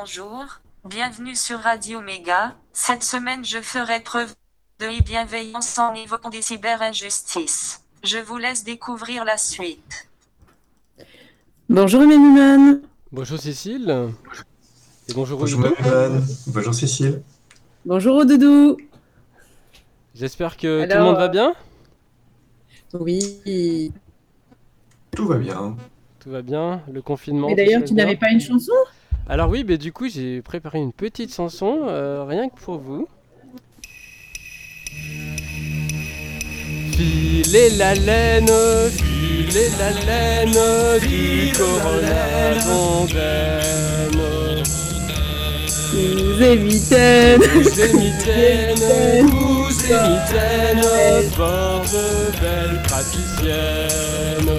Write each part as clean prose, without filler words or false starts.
bonjour, bienvenue sur Radio Méga. Cette semaine je ferai preuve de bienveillance en évoquant des cyberinjustices. Je vous laisse découvrir la suite. Bonjour Emmanuel. Bonjour Cécile. Et bonjour Bonjour Doudou. Manuel, bonjour Cécile. Bonjour Doudou. J'espère que tout le monde va bien. Oui. Tout va bien. Tout va bien, le confinement. Mais d'ailleurs, tout se tu passe n'avais bien. pas une chanson? Alors oui, du coup j'ai préparé une petite chanson, rien que pour vous. Filez la laine du colonel Fontaine. Vous évitez. Vous émitaine, fort de belles praticiennes.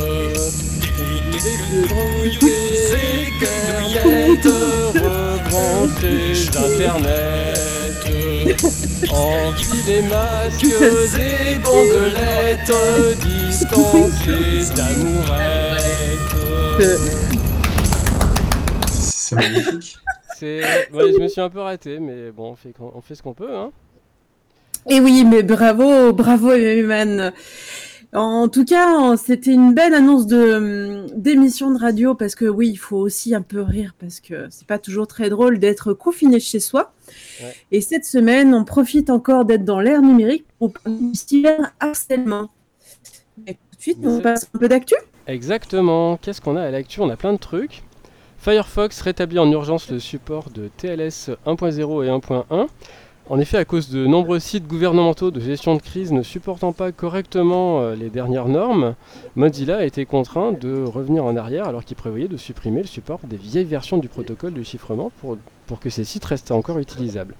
Débrouillez, Internet, rebranchez Internet. Enfilez masques et bandelettes, distancez d'amourettes. C'est magnifique. Ouais, je me suis un peu raté, mais bon, on fait ce qu'on peut, hein. Et oui, mais bravo, bravo Emmanuel. En tout cas, c'était une belle annonce d'émission de radio parce que oui, il faut aussi un peu rire parce que c'est pas toujours très drôle d'être confiné chez soi. Ouais. Et cette semaine, on profite encore d'être dans l'ère numérique pour parler du cyberharcèlement. Et tout de suite, on passe un peu d'actu. Exactement. Qu'est-ce qu'on a à l'actu? On a plein de trucs. Firefox rétablit en urgence le support de TLS 1.0 et 1.1. En effet, à cause de nombreux sites gouvernementaux de gestion de crise ne supportant pas correctement les dernières normes, Mozilla a été contraint de revenir en arrière alors qu'il prévoyait de supprimer le support des vieilles versions du protocole de chiffrement pour que ces sites restent encore utilisables.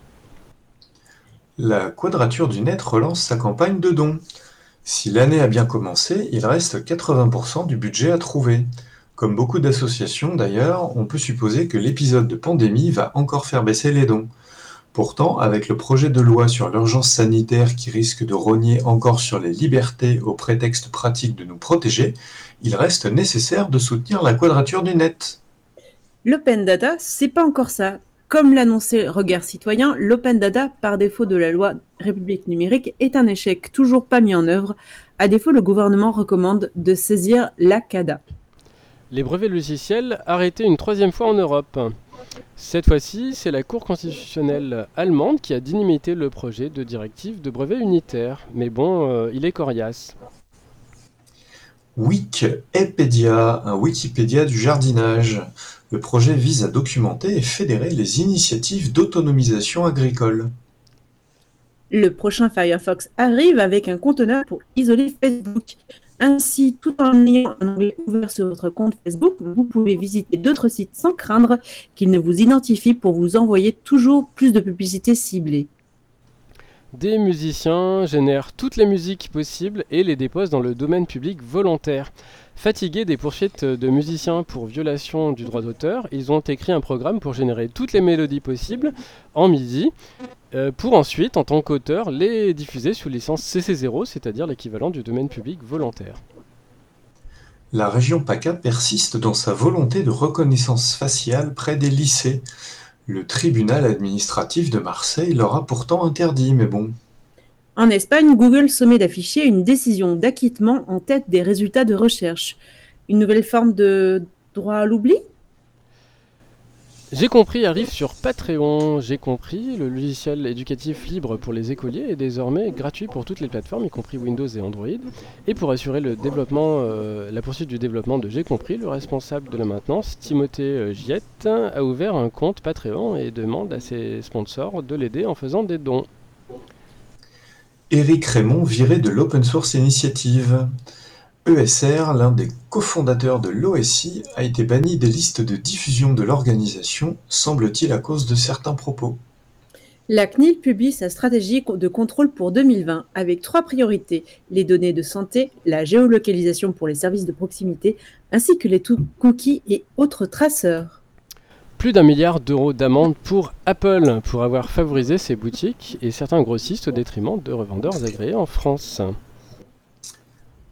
La Quadrature du Net relance sa campagne de dons. Si l'année a bien commencé, il reste 80% du budget à trouver. Comme beaucoup d'associations d'ailleurs, on peut supposer que l'épisode de pandémie va encore faire baisser les dons. Pourtant, avec le projet de loi sur l'urgence sanitaire qui risque de rogner encore sur les libertés au prétexte pratique de nous protéger, il reste nécessaire de soutenir la Quadrature du Net. L'open data, c'est pas encore ça. Comme l'annonçait Regard Citoyen, l'open data, par défaut de la loi République numérique, est un échec toujours pas mis en œuvre. À défaut, le gouvernement recommande de saisir la CADA. Les brevets logiciels arrêtés une troisième fois en Europe. Cette fois-ci, c'est la Cour constitutionnelle allemande qui a dynamité le projet de directive de brevet unitaire. Mais bon, il est coriace. Wikipédia, un Wikipédia du jardinage. Le projet vise à documenter et fédérer les initiatives d'autonomisation agricole. Le prochain Firefox arrive avec un conteneur pour isoler Facebook. Ainsi, tout en ayant un onglet ouvert sur votre compte Facebook, vous pouvez visiter d'autres sites sans craindre qu'ils ne vous identifient pour vous envoyer toujours plus de publicité ciblée. Des musiciens génèrent toutes les musiques possibles et les déposent dans le domaine public volontaire. Fatigués des poursuites de musiciens pour violation du droit d'auteur, ils ont écrit un programme pour générer toutes les mélodies possibles en MIDI, pour ensuite, en tant qu'auteur, les diffuser sous licence CC0, c'est-à-dire l'équivalent du domaine public volontaire. La région PACA persiste dans sa volonté de reconnaissance faciale près des lycées. Le tribunal administratif de Marseille leur a pourtant interdit, mais bon. En Espagne, Google sommet d'afficher une décision d'acquittement en tête des résultats de recherche. Une nouvelle forme de droit à l'oubli ? J'ai compris arrive sur Patreon. J'ai compris, le logiciel éducatif libre pour les écoliers est désormais gratuit pour toutes les plateformes, y compris Windows et Android. Et pour assurer le développement, la poursuite du développement de J'ai compris, le responsable de la maintenance, Timothée Giette, a ouvert un compte Patreon et demande à ses sponsors de l'aider en faisant des dons. Éric Raymond viré de l'Open Source Initiative. ESR, l'un des cofondateurs de l'OSI, a été banni des listes de diffusion de l'organisation, semble-t-il à cause de certains propos. La CNIL publie sa stratégie de contrôle pour 2020 avec 3 priorités, les données de santé, la géolocalisation pour les services de proximité, ainsi que les cookies et autres traceurs. Plus d'1 milliard d'euros d'amende pour Apple pour avoir favorisé ses boutiques et certains grossistes au détriment de revendeurs agréés en France.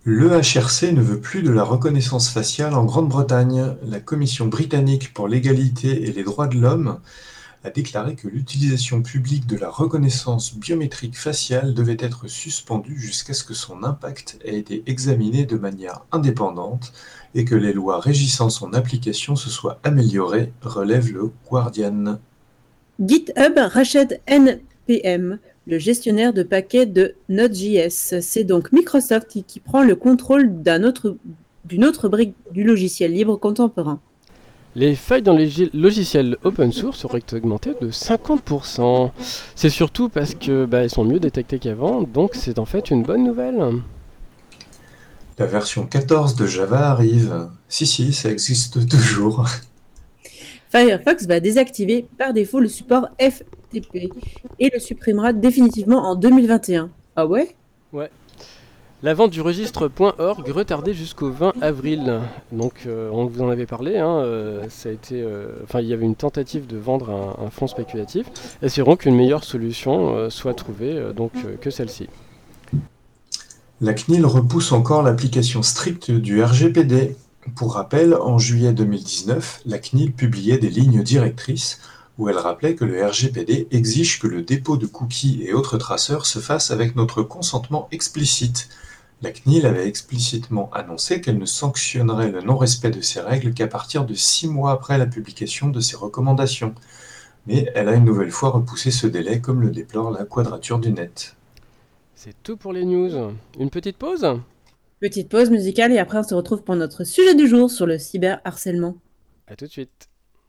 Le HRC ne veut plus de la reconnaissance faciale en Grande-Bretagne. La Commission britannique pour l'égalité et les droits de l'homme a déclaré que l'utilisation publique de la reconnaissance biométrique faciale devait être suspendue jusqu'à ce que son impact ait été examiné de manière indépendante et que les lois régissant son application se soient améliorées, relève le Guardian. GitHub rachète NPM, le gestionnaire de paquets de Node.js. C'est donc Microsoft qui prend le contrôle d'une autre brique du logiciel libre contemporain. Les failles dans les logiciels open source auraient augmenté de 50%. C'est surtout parce que elles sont mieux détectées qu'avant, donc c'est en fait une bonne nouvelle. La version 14 de Java arrive. Si, ça existe toujours. Firefox va désactiver par défaut le support FTP et le supprimera définitivement en 2021. Ah ouais ? Ouais. La vente du registre.org retardée jusqu'au 20 avril. Donc on vous en avait parlé, ça a été, il y avait une tentative de vendre un fonds spéculatif. Espérons qu'une meilleure solution soit trouvée que celle-ci. La CNIL repousse encore l'application stricte du RGPD. Pour rappel, en juillet 2019, la CNIL publiait des lignes directrices où elle rappelait que le RGPD exige que le dépôt de cookies et autres traceurs se fasse avec notre consentement explicite. La CNIL avait explicitement annoncé qu'elle ne sanctionnerait le non-respect de ces règles qu'à partir de 6 mois après la publication de ses recommandations. Mais elle a une nouvelle fois repoussé ce délai comme le déplore la Quadrature du Net. C'est tout pour les news. Une petite pause ? Petite pause musicale et après on se retrouve pour notre sujet du jour sur le cyberharcèlement. A tout de suite.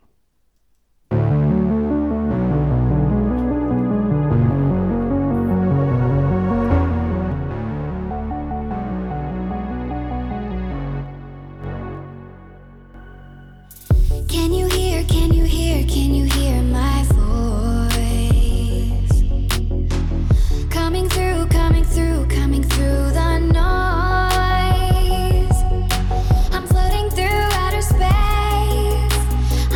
Can you hear, can you hear, can you hear my voice? Coming through, coming through, coming through the noise. I'm floating through outer space.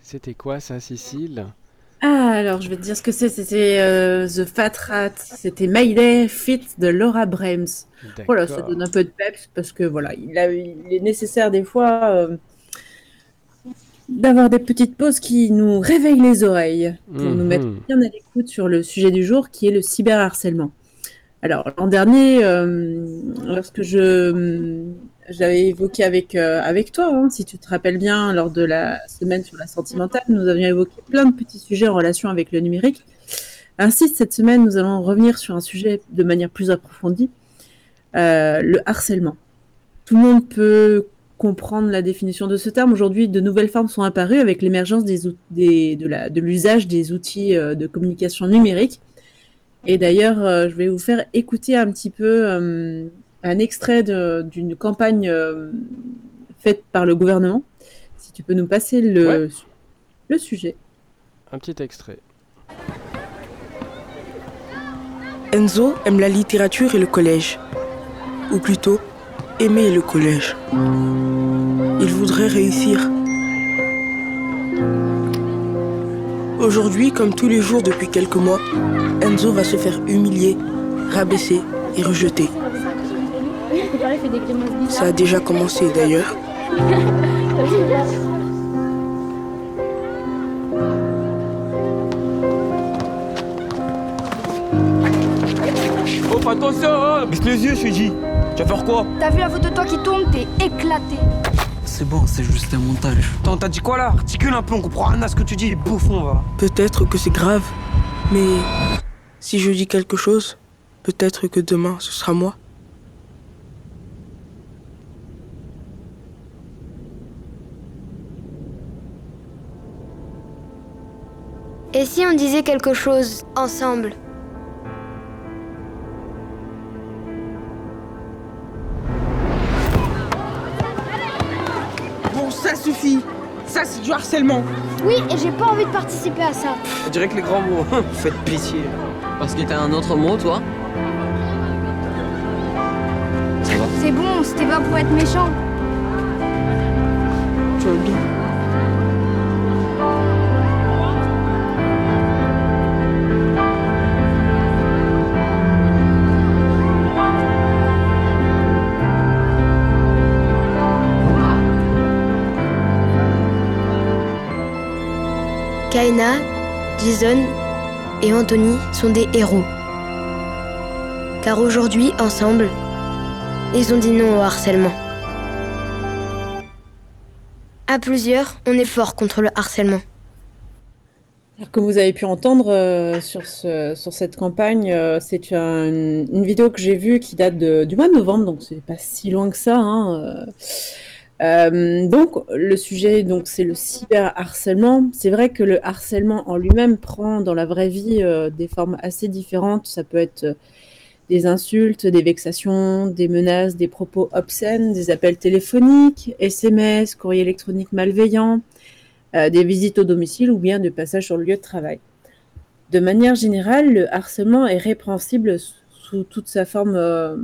C'était quoi ça, Cécile? Ah, alors je vais te dire ce que c'est. C'était The Fat Rat. C'était My Day Fit de Laura Brems. Voilà, ça donne D'accord. un peu de peps parce que voilà, il est nécessaire des fois d'avoir des petites pauses qui nous réveillent les oreilles pour nous mettre Mhm. bien à l'écoute sur le sujet du jour qui est le cyberharcèlement. Alors, l'an dernier, lorsque j'avais évoqué avec toi, hein, si tu te rappelles bien, lors de la semaine sur la sentimentale, nous avions évoqué plein de petits sujets en relation avec le numérique. Ainsi, cette semaine, nous allons revenir sur un sujet de manière plus approfondie, le harcèlement. Tout le monde peut comprendre la définition de ce terme. Aujourd'hui, de nouvelles formes sont apparues avec l'émergence de l'usage des outils de communication numérique. Et d'ailleurs, je vais vous faire écouter un petit peu un extrait d'une campagne faite par le gouvernement. Si tu peux nous passer Ouais, le sujet. un petit extrait. Enzo aime la littérature et le collège. Ou plutôt, aimer le collège. Il voudrait réussir. Aujourd'hui, comme tous les jours depuis quelques mois, Enzo va se faire humilier, rabaisser et rejeter. Ça a déjà commencé d'ailleurs. Oh, fais attention, hein. Baisse les yeux, je te dis. Tu vas faire quoi? T'as vu la photo de toi qui tourne, t'es éclaté. C'est bon, c'est juste un montage. Attends, t'as dit quoi là? Articule un peu, on comprend rien à ce que tu dis, bouffon, va. Peut-être que c'est grave, mais si je dis quelque chose, peut-être que demain ce sera moi. Et si on disait quelque chose ensemble? Bon, ça suffit. Ça, c'est du harcèlement. Oui, et j'ai pas envie de participer à ça. On dirait que les grands mots. Faites pitié. Parce que t'as un autre mot, toi? Ça va? C'est bon, c'était pas pour être méchant. Tu vois bien. Kaina, Jason et Anthony sont des héros. Car aujourd'hui, ensemble, ils ont dit non au harcèlement. À plusieurs, on est fort contre le harcèlement. Alors, comme vous avez pu entendre sur cette campagne, c'est une vidéo que j'ai vue qui date du mois de novembre, donc c'est pas si loin que ça, hein. Donc le sujet, donc c'est le cyberharcèlement. C'est vrai que le harcèlement en lui-même prend dans la vraie vie des formes assez différentes. Ça peut être des insultes, des vexations, des menaces, des propos obscènes, des appels téléphoniques, SMS, courrier électronique malveillant, des visites au domicile ou bien de passage sur le lieu de travail. De manière générale, le harcèlement est répréhensible sous sa forme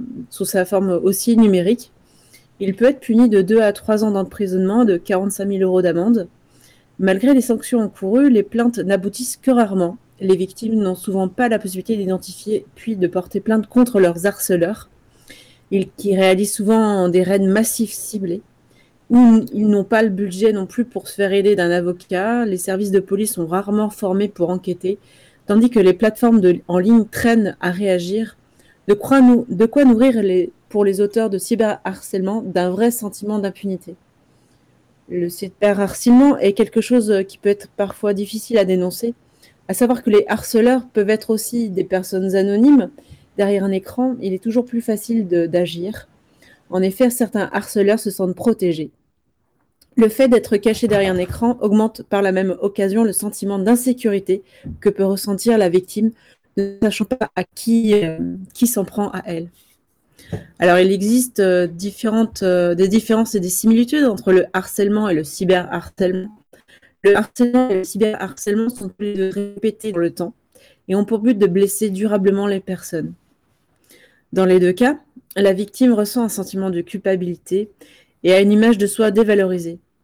aussi numérique. Il peut être puni de 2 à 3 ans d'emprisonnement, de 45 000 € d'amende. Malgré les sanctions encourues, les plaintes n'aboutissent que rarement. Les victimes n'ont souvent pas la possibilité d'identifier puis de porter plainte contre leurs harceleurs, qui réalisent souvent des raids massifs ciblés, où ils n'ont pas le budget non plus pour se faire aider d'un avocat. Les services de police sont rarement formés pour enquêter, tandis que les plateformes en ligne traînent à réagir. De quoi nourrir pour les auteurs de cyberharcèlement d'un vrai sentiment d'impunité. Le cyberharcèlement est quelque chose qui peut être parfois difficile à dénoncer, à savoir que les harceleurs peuvent être aussi des personnes anonymes. Derrière un écran, il est toujours plus facile d'agir. En effet, certains harceleurs se sentent protégés. Le fait d'être caché derrière un écran augmente par la même occasion le sentiment d'insécurité que peut ressentir la victime, ne sachant pas à qui s'en prend à elle. Alors, il existe des différences et des similitudes entre le harcèlement et le cyberharcèlement. Le harcèlement et le cyberharcèlement sont tous les deux répétés dans le temps et ont pour but de blesser durablement les personnes. Dans les deux cas, la victime ressent un sentiment de culpabilité et a une image de soi dévalorisée.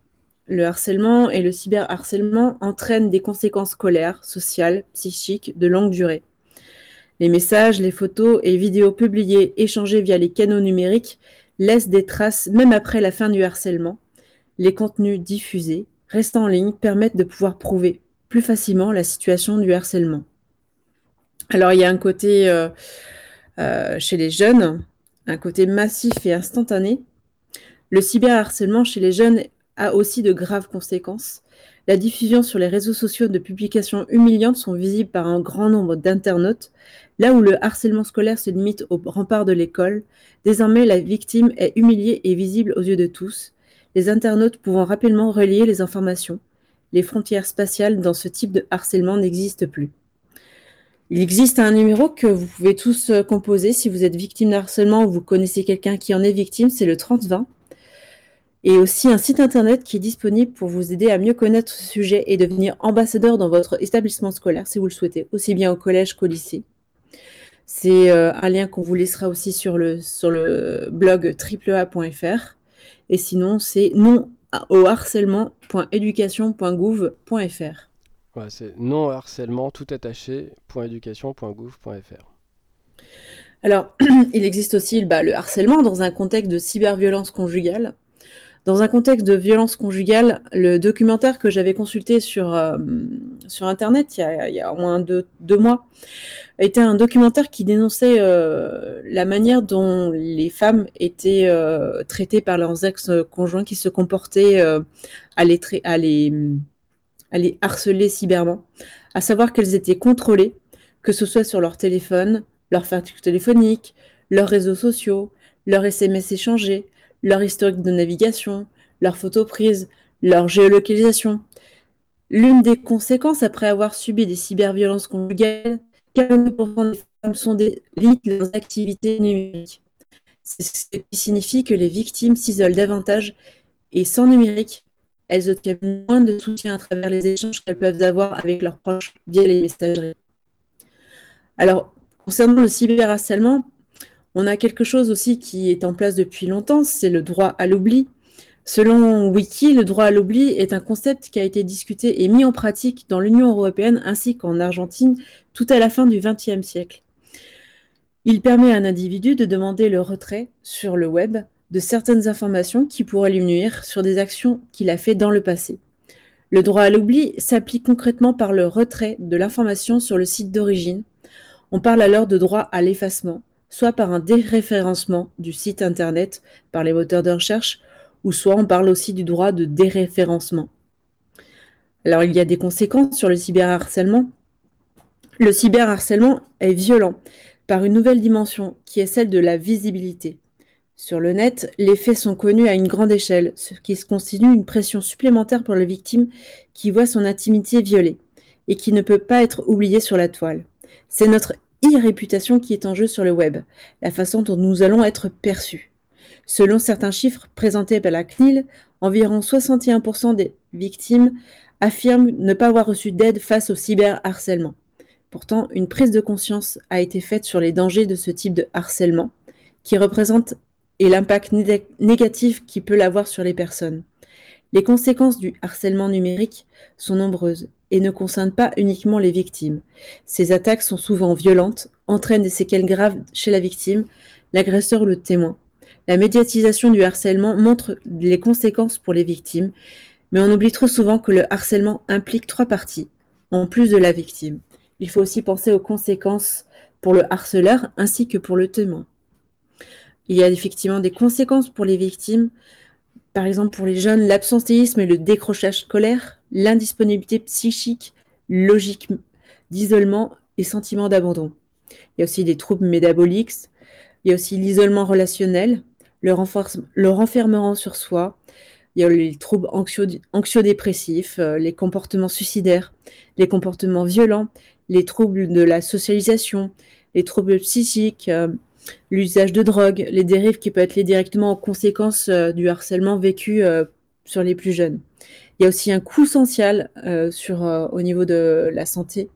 le harcèlement et le cyberharcèlement entraînent des conséquences scolaires, sociales, psychiques de longue durée. Les messages, les photos et vidéos publiées, échangées via les canaux numériques laissent des traces même après la fin du harcèlement. Les contenus diffusés, restant en ligne, permettent de pouvoir prouver plus facilement la situation du harcèlement. Alors, il y a un côté chez les jeunes, un côté massif et instantané. Le cyberharcèlement chez les jeunes a aussi de graves conséquences. La diffusion sur les réseaux sociaux de publications humiliantes sont visibles par un grand nombre d'internautes. Là où le harcèlement scolaire se limite aux remparts de l'école, désormais la victime est humiliée et visible aux yeux de tous, les internautes pouvant rapidement relier les informations. Les frontières spatiales dans ce type de harcèlement n'existent plus. Il existe un numéro que vous pouvez tous composer si vous êtes victime de harcèlement ou vous connaissez quelqu'un qui en est victime, c'est le 3020. Et aussi un site internet qui est disponible pour vous aider à mieux connaître ce sujet et devenir ambassadeur dans votre établissement scolaire si vous le souhaitez, aussi bien au collège qu'au lycée. C'est un lien qu'on vous laissera aussi sur le blog triplea.fr. Et sinon, c'est non-au-harcèlement.education.gouv.fr. Ouais, c'est non-harcèlement tout attaché .education.gouv.fr. Alors, il existe aussi le harcèlement dans un contexte de cyberviolence conjugale. Dans un contexte de violence conjugale, le documentaire que j'avais consulté sur Internet il y a au moins deux mois était un documentaire qui dénonçait la manière dont les femmes étaient traitées par leurs ex-conjoints qui se comportaient à les harceler cyberment, à savoir qu'elles étaient contrôlées, que ce soit sur leur téléphone, leur facture téléphonique, leurs réseaux sociaux, leurs SMS échangés, leur historique de navigation, leurs photos prises, leur géolocalisation. L'une des conséquences après avoir subi des cyberviolences conjugales, 42% des femmes limitent leurs activités numériques. C'est ce qui signifie que les victimes s'isolent davantage et sans numérique, elles obtiennent moins de soutien à travers les échanges qu'elles peuvent avoir avec leurs proches via les messageries. Alors, concernant le cyberharcèlement, on a quelque chose aussi qui est en place depuis longtemps, c'est le droit à l'oubli. Selon Wiki, le droit à l'oubli est un concept qui a été discuté et mis en pratique dans l'Union européenne ainsi qu'en Argentine tout à la fin du XXe siècle. Il permet à un individu de demander le retrait sur le web de certaines informations qui pourraient lui nuire sur des actions qu'il a faites dans le passé. Le droit à l'oubli s'applique concrètement par le retrait de l'information sur le site d'origine. On parle alors de droit à l'effacement, soit par un déréférencement du site internet par les moteurs de recherche, ou soit on parle aussi du droit de déréférencement. Alors il y a des conséquences sur le cyberharcèlement. Le cyberharcèlement est violent par une nouvelle dimension qui est celle de la visibilité. Sur le net, les faits sont connus à une grande échelle, ce qui constitue une pression supplémentaire pour la victime qui voit son intimité violée et qui ne peut pas être oubliée sur la toile. C'est notre e-réputation qui est en jeu sur le web, la façon dont nous allons être perçus. Selon certains chiffres présentés par la CNIL, environ 61% des victimes affirment ne pas avoir reçu d'aide face au cyberharcèlement. Pourtant, une prise de conscience a été faite sur les dangers de ce type de harcèlement, qui représente et l'impact négatif qu'il peut avoir sur les personnes. Les conséquences du harcèlement numérique sont nombreuses et ne concernent pas uniquement les victimes. Ces attaques sont souvent violentes, entraînent des séquelles graves chez la victime, l'agresseur ou le témoin. La médiatisation du harcèlement montre les conséquences pour les victimes, mais on oublie trop souvent que le harcèlement implique 3 parties, en plus de la victime. Il faut aussi penser aux conséquences pour le harceleur ainsi que pour le témoin. Il y a effectivement des conséquences pour les victimes, par exemple pour les jeunes, l'absentéisme et le décrochage scolaire, l'indisponibilité psychique, logique d'isolement et sentiment d'abandon. Il y a aussi des troubles métaboliques, il y a aussi l'isolement relationnel, le renfermement sur soi, il y a les troubles anxio-dépressifs, les comportements suicidaires, les comportements violents, les troubles de la socialisation, les troubles psychiques, l'usage de drogue, les dérives qui peuvent être liées directement aux conséquences du harcèlement vécu sur les plus jeunes. Il y a aussi un coût social au niveau de la santé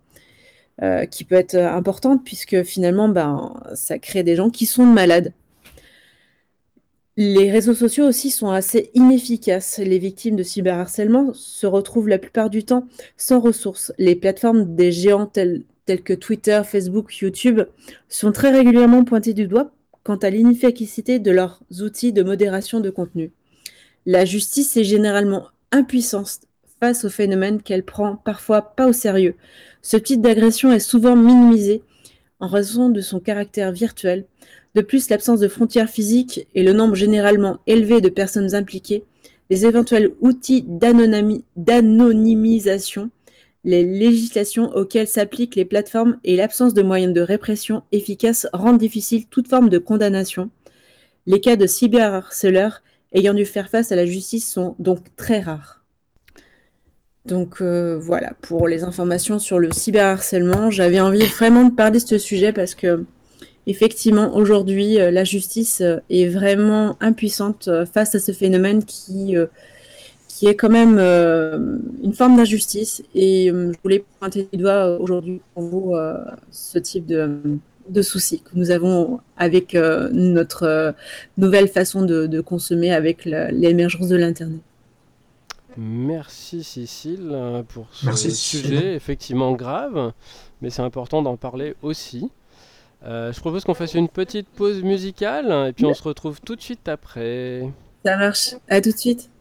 qui peut être importante puisque finalement ça crée des gens qui sont malades. Les réseaux sociaux aussi sont assez inefficaces. Les victimes de cyberharcèlement se retrouvent la plupart du temps sans ressources. Les plateformes des géants tels que Twitter, Facebook, YouTube sont très régulièrement pointées du doigt quant à l'inefficacité de leurs outils de modération de contenu. La justice est généralement impuissante face au phénomène qu'elle prend parfois pas au sérieux. Ce type d'agression est souvent minimisé en raison de son caractère virtuel. De plus, l'absence de frontières physiques et le nombre généralement élevé de personnes impliquées, les éventuels outils d'anonymisation, les législations auxquelles s'appliquent les plateformes et l'absence de moyens de répression efficaces rendent difficile toute forme de condamnation. Les cas de cyberharceleurs ayant dû faire face à la justice sont donc très rares. Donc voilà, pour les informations sur le cyberharcèlement, j'avais envie vraiment de parler de ce sujet parce que effectivement, aujourd'hui, la justice est vraiment impuissante face à ce phénomène qui est quand même une forme d'injustice. Et je voulais pointer du doigt aujourd'hui pour vous ce type de soucis que nous avons avec notre nouvelle façon de consommer avec l'émergence de l'Internet. Merci Cécile pour ce Merci, Cécile. sujet effectivement grave, mais c'est important d'en parler aussi. Je propose qu'on fasse une petite pause musicale et puis on se retrouve tout de suite après. Ça marche, à tout de suite.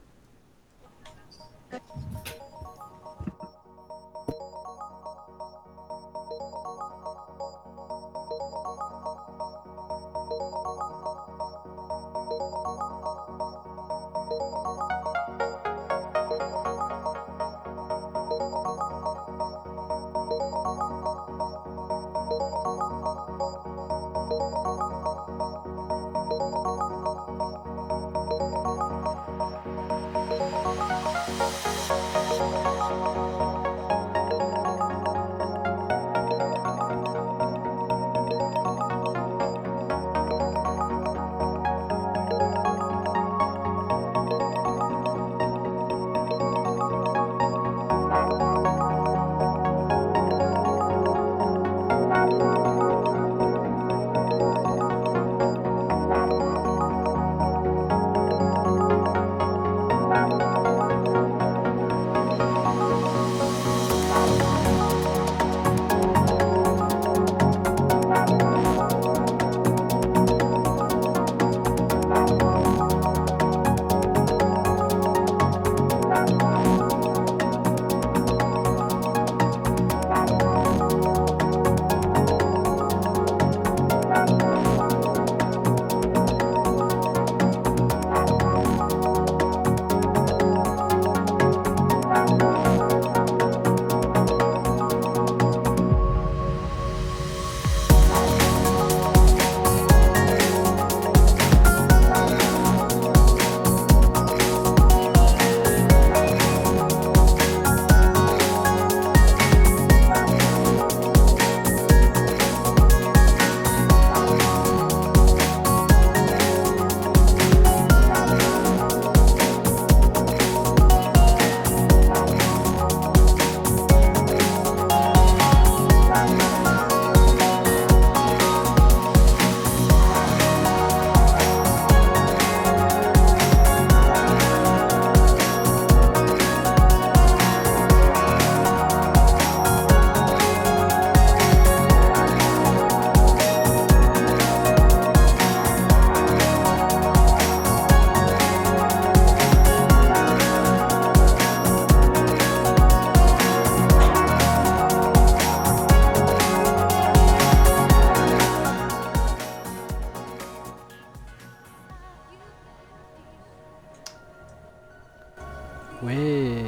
Ouais,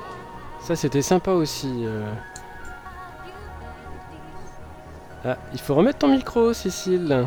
ça c'était sympa aussi. Ah, il faut remettre ton micro, Cécile.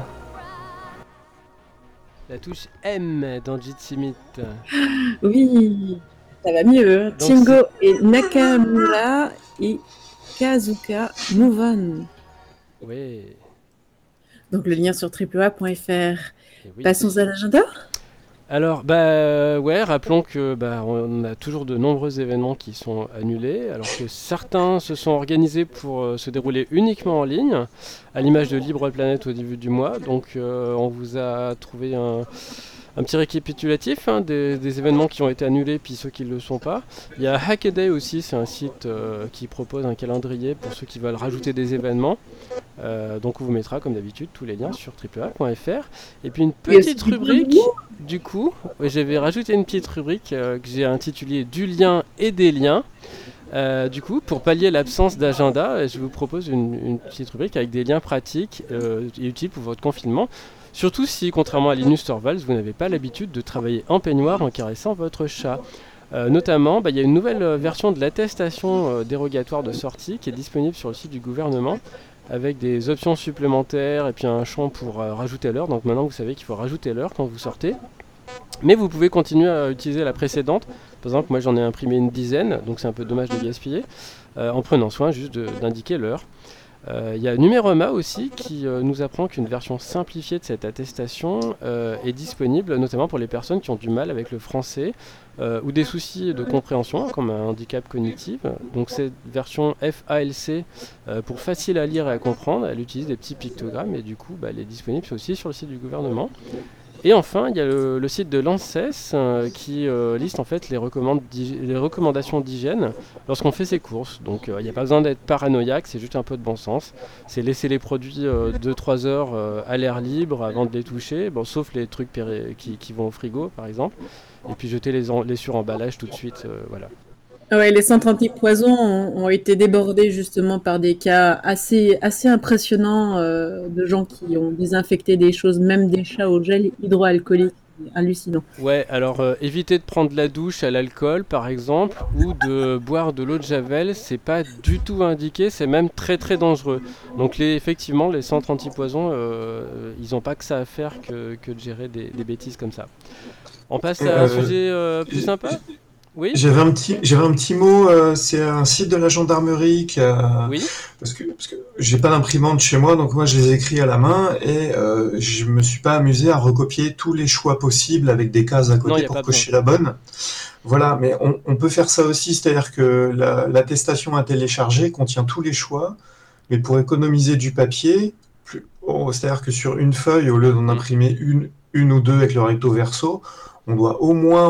La touche M dans Jitsi Meet. Oui, ça va mieux. Donc, Tingo et Nakamura et Kazuka move on. Ouais. Donc le lien sur triplea.fr. Et oui. Passons à l'agenda. Alors, ouais, rappelons que on a toujours de nombreux événements qui sont annulés, alors que certains se sont organisés pour se dérouler uniquement en ligne, à l'image de Libre Planète au début du mois. Donc, on vous a trouvé Un petit récapitulatif des événements qui ont été annulés puis ceux qui ne le sont pas. Il y a Hackaday aussi, c'est un site qui propose un calendrier pour ceux qui veulent rajouter des événements. Donc on vous mettra comme d'habitude tous les liens sur triple-a.fr. Et puis une petite rubrique, du coup, j'avais rajouté une petite rubrique que j'ai intitulée Du lien et des liens. Du coup, pour pallier l'absence d'agenda, je vous propose une petite rubrique avec des liens pratiques et utiles pour votre confinement. Surtout si, contrairement à Linus Torvalds, vous n'avez pas l'habitude de travailler en peignoir en caressant votre chat. Notamment, il y a une nouvelle version de l'attestation dérogatoire de sortie qui est disponible sur le site du gouvernement avec des options supplémentaires et puis un champ pour rajouter l'heure. Donc maintenant, vous savez qu'il faut rajouter l'heure quand vous sortez. Mais vous pouvez continuer à utiliser la précédente. Par exemple, moi j'en ai imprimé une dizaine, donc c'est un peu dommage de gaspiller, en prenant soin juste d'indiquer l'heure. Il y a Numéroma aussi qui nous apprend qu'une version simplifiée de cette attestation est disponible, notamment pour les personnes qui ont du mal avec le français ou des soucis de compréhension, comme un handicap cognitif. Donc cette version FALC, pour facile à lire et à comprendre, elle utilise des petits pictogrammes et du coup elle est disponible aussi sur le site du gouvernement. Et enfin, il y a le site de l'ANSES qui liste en fait les recommandations d'hygiène lorsqu'on fait ses courses. Donc il n'y a pas besoin d'être paranoïaque, c'est juste un peu de bon sens. C'est laisser les produits 2-3 heures à l'air libre avant de les toucher, sauf les trucs qui vont au frigo par exemple. Et puis jeter les suremballages tout de suite, voilà. Ouais, les centres anti-poison ont été débordés justement par des cas assez impressionnants de gens qui ont désinfecté des choses, même des chats au gel hydroalcoolique. Hallucinant. Ouais, alors évitez de prendre la douche à l'alcool par exemple, ou de boire de l'eau de javel, c'est pas du tout indiqué, c'est même très très dangereux. Donc effectivement, les centres anti-poison, ils n'ont pas que ça à faire que de gérer des bêtises comme ça. On passe à un sujet plus sympa. Oui. J'avais un petit mot, c'est un site de la gendarmerie qui a... Oui. Parce que j'ai pas d'imprimante chez moi, donc moi je les écris à la main et je me suis pas amusé à recopier tous les choix possibles avec des cases à côté pour cocher la bonne. Voilà, mais on peut faire ça aussi, c'est-à-dire que l'attestation à télécharger contient tous les choix, mais pour économiser du papier, c'est-à-dire que sur une feuille, au lieu d'en imprimer une ou deux avec le recto verso, on doit au moins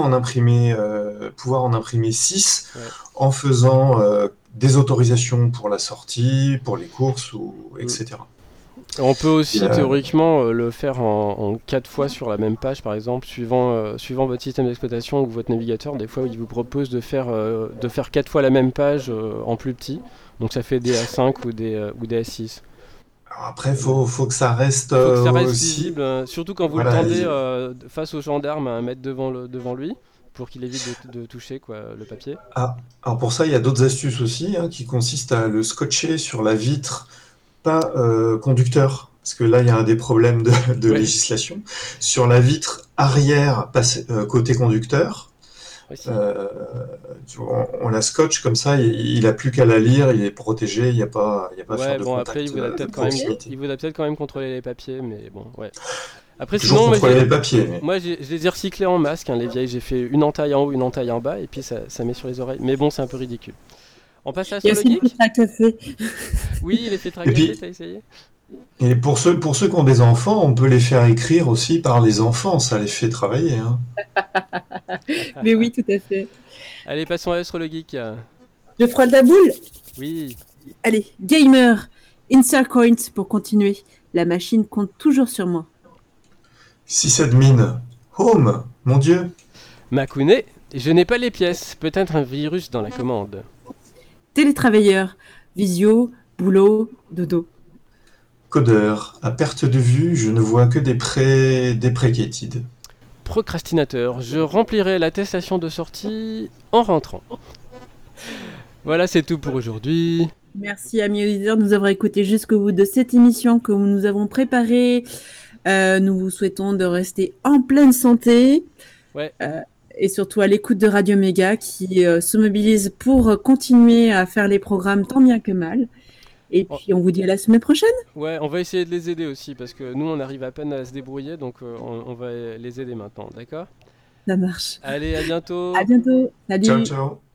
pouvoir en imprimer 6 en faisant des autorisations pour la sortie, pour les courses, etc. On peut aussi théoriquement le faire en 4 fois sur la même page, par exemple, suivant votre système d'exploitation ou votre navigateur. Des fois, il vous propose de faire 4 fois la même page en plus petit. Donc ça fait des A5 ou des A6. Alors après, faut que ça reste, visible, surtout quand vous le tendez face au gendarme à 1 mètre devant lui, pour qu'il évite de toucher le papier. Alors pour ça, il y a d'autres astuces aussi qui consistent à le scotcher sur la vitre, pas conducteur, parce que là, il y a des problèmes de législation, sur la vitre arrière côté conducteur. On la scotche comme ça, il n'a plus qu'à la lire, il est protégé, il n'y a pas à faire de contact. Après, il voudrait peut-être quand même contrôler les papiers, mais bon, ouais. Après, toujours contrôler les papiers. Moi, je les ai recyclés en masque, les vieilles. J'ai fait une entaille en haut, une entaille en bas, et puis ça met sur les oreilles. Mais bon, c'est un peu ridicule. On passe à Astrologeek. Il y a aussi le café. Oui, les filtres à café, t'as essayé? Et pour ceux qui ont des enfants, on peut les faire écrire aussi par les enfants, ça les fait travailler. Mais oui, tout à fait. Allez, passons à Astrologeek. Je frotte la boule. Oui. Allez, gamer, insert coins pour continuer. La machine compte toujours sur moi. Sysadmin, home, mon Dieu. Makune, je n'ai pas les pièces, peut-être un virus dans la commande. Télétravailleur, visio, boulot, dodo. Codeur, à perte de vue, je ne vois que des préquétides. Procrastinateur, je remplirai l'attestation de sortie en rentrant. Voilà, c'est tout pour aujourd'hui. Merci amis auditeurs de nous avoir écoutés jusqu'au bout de cette émission que nous avons préparée. Nous vous souhaitons de rester en pleine santé. Ouais. Et surtout à l'écoute de Radio Méga qui se mobilise pour continuer à faire les programmes tant bien que mal. Et puis on vous dit à la semaine prochaine. Ouais, on va essayer de les aider aussi parce que nous on arrive à peine à se débrouiller, donc on va les aider maintenant, d'accord ? Ça marche. Allez, à bientôt. À bientôt. Salut. Ciao, ciao.